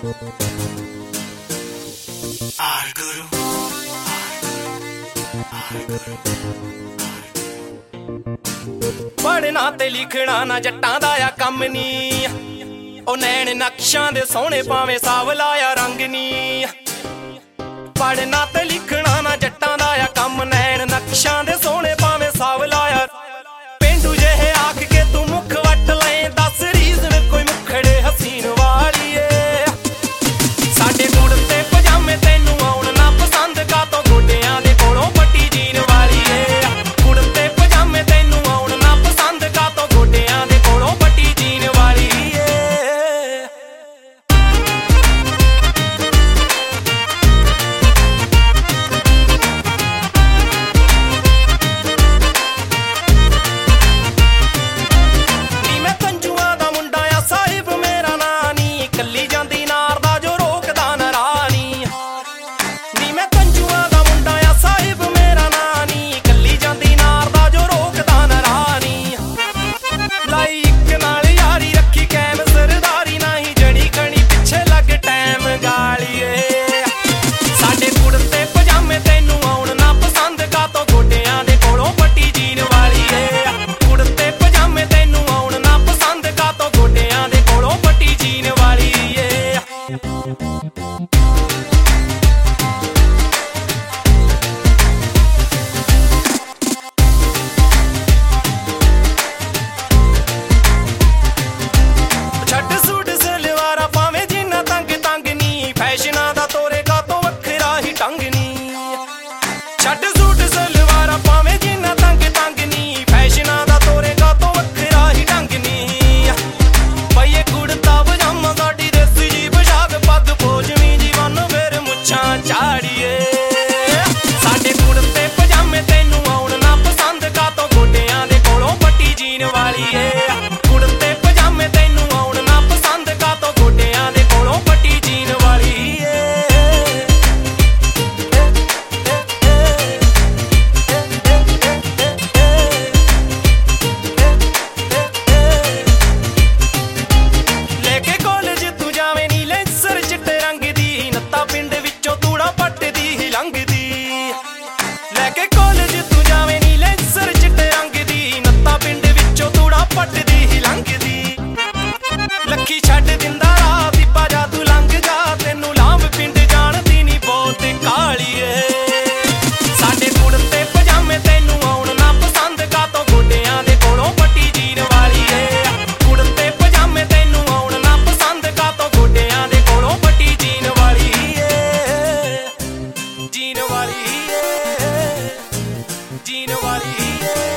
पढ़ना ते लिखना ना जट्टां दा आ कम नी, ओ नैन नक्शां दे सोहणे भावें सावला आ रंग नी। पढ़ना ते लिखना ना जट्टां दा आ कम, नैन नक्शां दे सोहणे भावें सावला आ। पेंडू जेहे आख के तू मुख वट ले, दस रीजन कोई मुखड़े हसीन वालीए। साडे कुड़ते पजामे तैनू आउण ना पसंद, कातों गोडियां दे कोलों पट्टी जीन वालीए। कुड़ते पजामे तैनू आउण ना पसंद, कातों गोडियां दे कोलों पट्टी जीन वालीए। नी मैं कंजुआं दा मुंडा आ साहिब मेरा नां नी, कल्ली जांदी नार दा जो रोकदा ना रानी। नी मैं कंजुआं दा मुंडा आ साहिब मेरा नां नी, कल्ली जांदी नार दा जो रोकदा ना रानी। लाई इक नाल यारी रखी कैम सरदारी, नाही जड़ी खणी पिछे लग टैम गालिए। साडे कुड़ते पजामे तैनू आउण ना पसंद, कातों गोडियां दे कोलों पट्टी जीन वालीए। कुड़ते पजामे तैनू आउण ना पसंद, कातों गोडियां दे कोलों पट्टी जीन वालीए। छड्ड सूट सलवारा भावें जिन्ना तंग तंग नी, फैशनां दा तोरे कातों वखरा ही ढंग नी। छड्ड सूट सलवारा भावें जिन्ना तंग तंग नी, फैशनां दा तोरे कातों वखरा ही ढंग नी। पईए कुड़ता पजामा साडी देसी जी पोशाक, पग पोजवीं जी बन फिर मुच्छां झाड़िए। साडे कुड़ते पजामे तैनू आउण ना पसंद, कातों गोडियां दे कोलों पट्टी जीन वालीए। कुड़ते पजामे तैनू आउण ना पसंद, कातों गोडियां दे कोलों पट्टी जीन वालीए। लेके कॉलेज तू जावें नी लेंसर चिट्टे रंग दी, नत्ता पिंड विचों तूड़ा पट्टदी ही लंघदी। लेके कॉलेज तू जावें नी लेंसर चिट्टे रंग दी, नत्ता पिंड विचों तूड़ा पट्टदी ही लंघदी। लखी छड्ड दिंदा राह दीपा जा तू लंघ जा, तैनू लांभ पिंड जाणदी नी बहुत कालीए। साडे कुड़ते पजामे तैनू आउण ना पसंद, कातों गोडियां दे कोलों पट्टी जीन वालीए। कुड़ते पजामे तैनू आउण ना पसंद, कातों गोडियां दे कोलों पट्टी जीन वालीए। जीन वालीए, जीन वालीए।